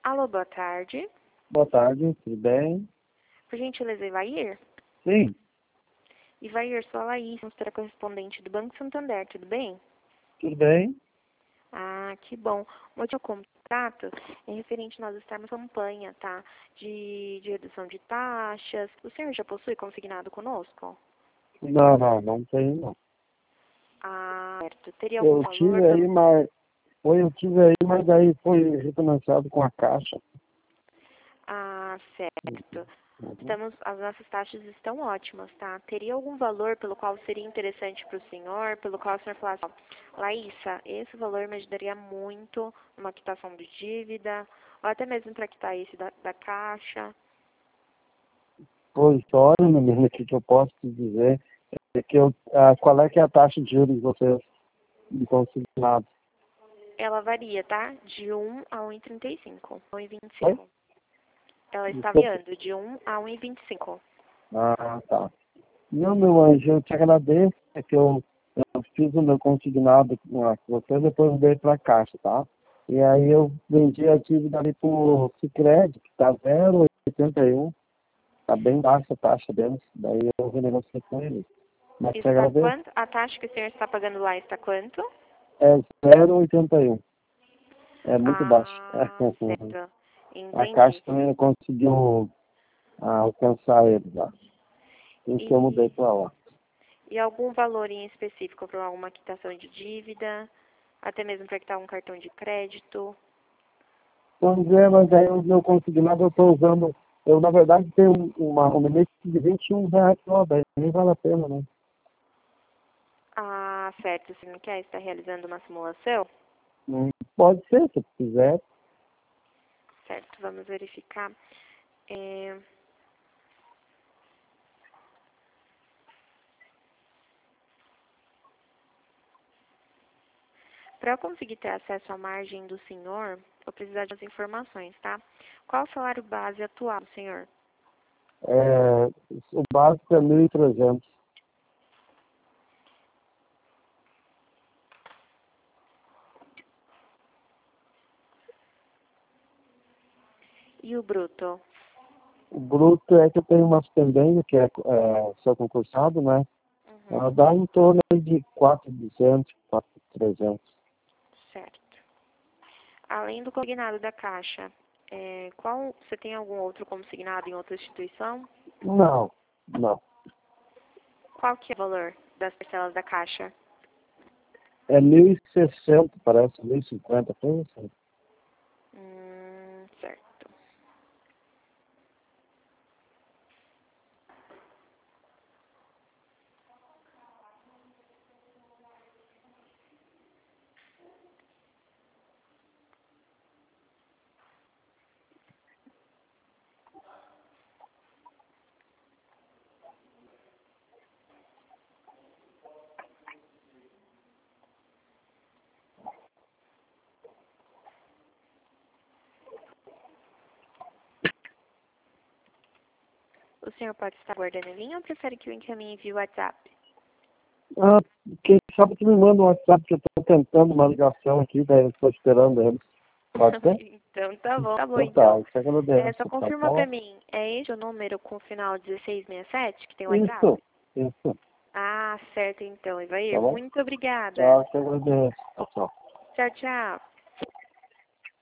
Alô, boa tarde. Boa tarde, tudo bem? Por gentileza, Ivair? Sim, Ivair, sou a Laís, consultora correspondente do Banco Santander, tudo bem? tudo bem? Ah, que bom. O motivo do contrato é referente a nós estarmos em campanha, tá? De redução de taxas. O senhor já possui consignado conosco? Não tenho não. Ah, certo. Teria algum Eu valor tive aí, pelo... mas aí foi refinanciado com a Caixa. Ah, certo. Uhum. As nossas taxas estão ótimas, tá? Teria algum valor pelo qual seria interessante para o senhor, pelo qual o senhor falasse, ó, Laísa, esse valor me ajudaria muito numa quitação de dívida, ou até mesmo para quitar esse da Caixa. Pois, olha, menina, o que eu posso te dizer é que qual é que é a taxa de juros de vocês de consignado? Ela varia, tá? De 1 a 1,35, Oi? 1,25. Ela está Desculpa. variando de 1 a 1,25. Ah, tá. Não, meu anjo, eu te agradeço, é que eu fiz o meu consignado com você, depois eu dei para a Caixa, tá? E aí eu vendi a dívida ali por Sicredi, que tá 0,81, tá bem baixa a taxa deles, daí eu renegociei com eles. Mas te Está agradeço. quanto? A taxa que o senhor está pagando lá está quanto? É 0,81, é muito baixo. Ah, certo. A Caixa Entendi. também não conseguiu alcançar eles lá. Isso que eu mudei E para lá. E algum valor em específico para alguma quitação de dívida, até mesmo para quitar um cartão de crédito. Vamos ver, mas aí o meu consignado eu estou usando. Eu, na verdade, tenho um limite de R$ 21 só, daí nem vale a pena, né? Ah, certo. Você não quer estar realizando uma simulação? Pode ser, se quiser. Certo, vamos verificar. É, para eu conseguir ter acesso à margem do senhor, eu preciso das informações, tá? Qual o salário base atual, senhor? É, o básico é 1.300. E o bruto? O bruto é que eu tenho umas pendências, que sou concursado, né? Ela Uhum, dá em torno aí de 4.200, 4.300. certo. Além do consignado da Caixa, você tem algum outro consignado em outra instituição? Não, não. Qual que é o valor das parcelas da Caixa? É 1.060, parece, 1.050, coisa assim. Certo. O senhor pode estar guardando a linha ou prefere que eu encaminhe via WhatsApp? Ah, quem sabe que me manda um WhatsApp que eu estou tentando uma ligação aqui, daí eu estou esperando eles. Pode ser? Então, tá bom Então tá, então. eu te agradeço, Só tá confirma pra bom? mim, é esse o número com o final 1667 que tem WhatsApp? Isso, isso, Ah, certo então, tá Ivair. bom? Muito obrigada. Tá, te agradeço. Tchau, tchau. Tchau, tchau.